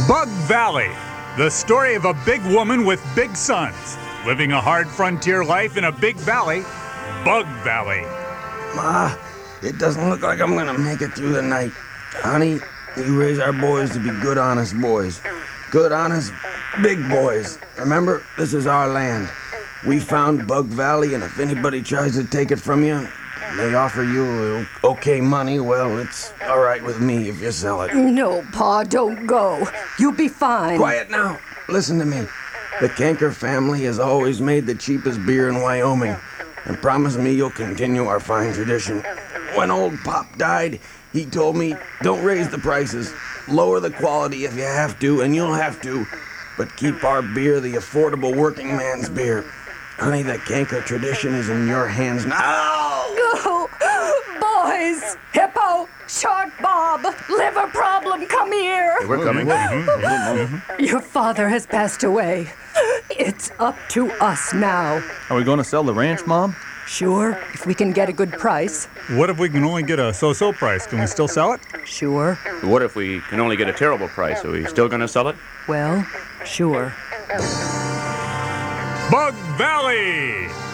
Bug Valley, the story of a big woman with big sons, living a hard frontier life in a big valley, Bug Valley. Ma, it doesn't look like I'm gonna make it through the night. Honey, you raise our boys to be good, honest boys. Good, honest, big boys. Remember, this is our land. We found Bug Valley, and if anybody tries to take it from you, they offer you okay money, well, it's all right with me if you sell it. No, Pa, don't go. You'll be fine. Quiet now. Listen to me. The Kanker family has always made the cheapest beer in Wyoming, and promise me you'll continue our fine tradition. When old Pop died, he told me, don't raise the prices. Lower the quality if you have to, and you'll have to, but keep our beer the affordable working man's beer. Honey, the Kanker tradition is in your hands now. Oh, boys! Hippo! Shark Bob! Liver problem, come here! Hey, we're coming. Your father has passed away. It's up to us now. Are we going to sell the ranch, Mom? Sure, if we can get a good price. What if we can only get a so-so price? Can we still sell it? Sure. What if we can only get a terrible price? Are we still going to sell it? Well, sure. Bug Valley!